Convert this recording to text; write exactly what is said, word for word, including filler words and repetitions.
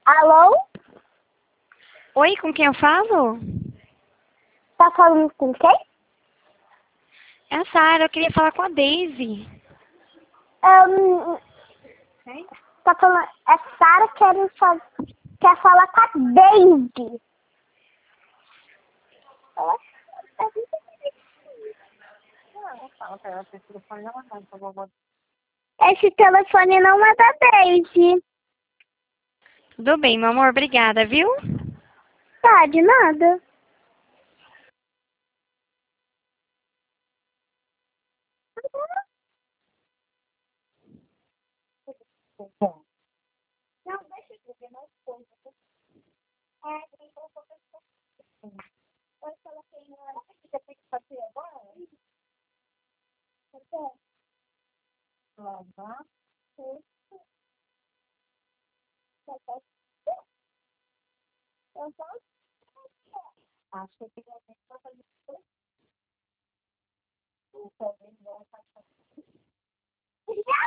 Alô? Oi, com quem eu falo? Tá falando com quem? É a Sara, eu queria falar com a Daisy. Um, tá falando... É Sara quer, fa... quer falar com a Daisy. Esse telefone não é da Daisy. Tudo bem, meu amor, obrigada, viu? Tá, de nada. Não, deixa eu ver mais coisas. É, tem que colocar. Eu coloquei na... O que você tem que fazer agora? Você? Aham. Sim. Eu posso? Acho que eu tenho que fazer isso. Talvez não faça.